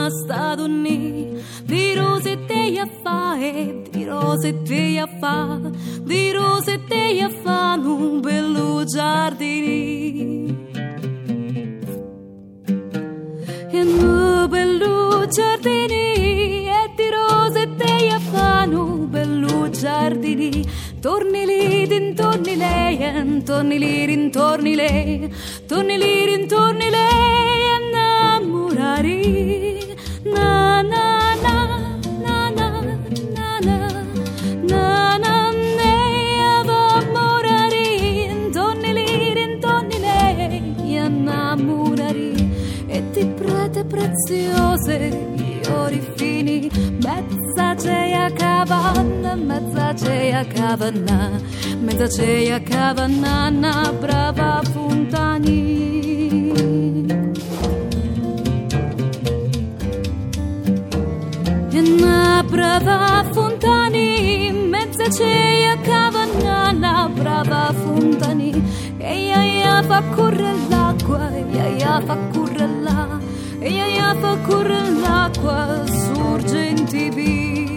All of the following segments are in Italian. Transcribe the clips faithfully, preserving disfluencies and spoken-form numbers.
sta donni, di rose te a fa e di rose te a fa, di rose te a fa un bello giardini. E un bello giardini e di rose te a fa un bello giardini. Torni lì, dintorni lei, torni lì, rintorni lei, torni lì, rintorni lei, innamorare. Na na na na na na na na na lei, innamorare. Torni lì, rintorni lei, innamorare. E ti prete preziose, ori fini, mezza ceia cavanna, mezza ceia cavanna, mezza ceia cavanna, brava Fontani. Una brava Fontani, mezza ceia cavanna, brava Fontani. E ia ia fa correre l'acqua, ia ia fa correre l'acqua, e ia ia fa correre l'acqua sorgenti vi.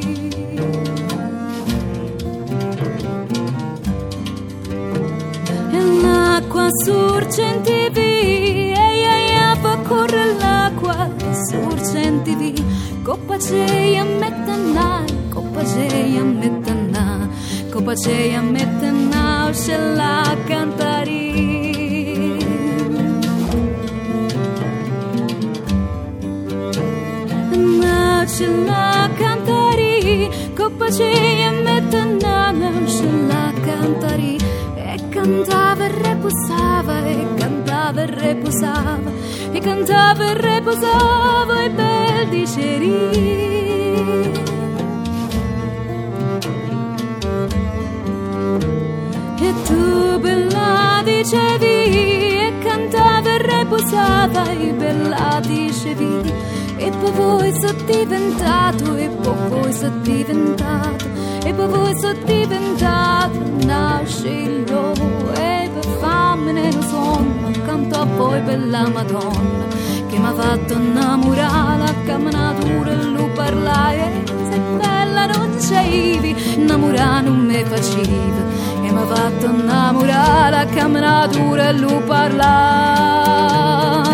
E l'acqua sorgenti vi, e ia ia fa correre l'acqua sorgenti vi. Coppa ceia metana, coppa ceia metana, coppa ceia metana, ce la cantari. Ce la cantari, coppa ceia metana, ce la cantari. E cantava e reposava, e cantava e reposava, e cantava e reposava, e bel diceri. E tu bella dicevi, e cantava e reposava, e bella dicevi. E poi voi sono diventato, e poi voi sono diventato, e poi voi sono diventato, nascilo, e per fammi nel sonno, accanto a voi bella Madonna, che mi ha fatto innamorare, la camminatura e lo parlare, se bella non c'eri, innamorare non mi faceva, e mi ha fatto innamorare, la camminatura e lo parlare.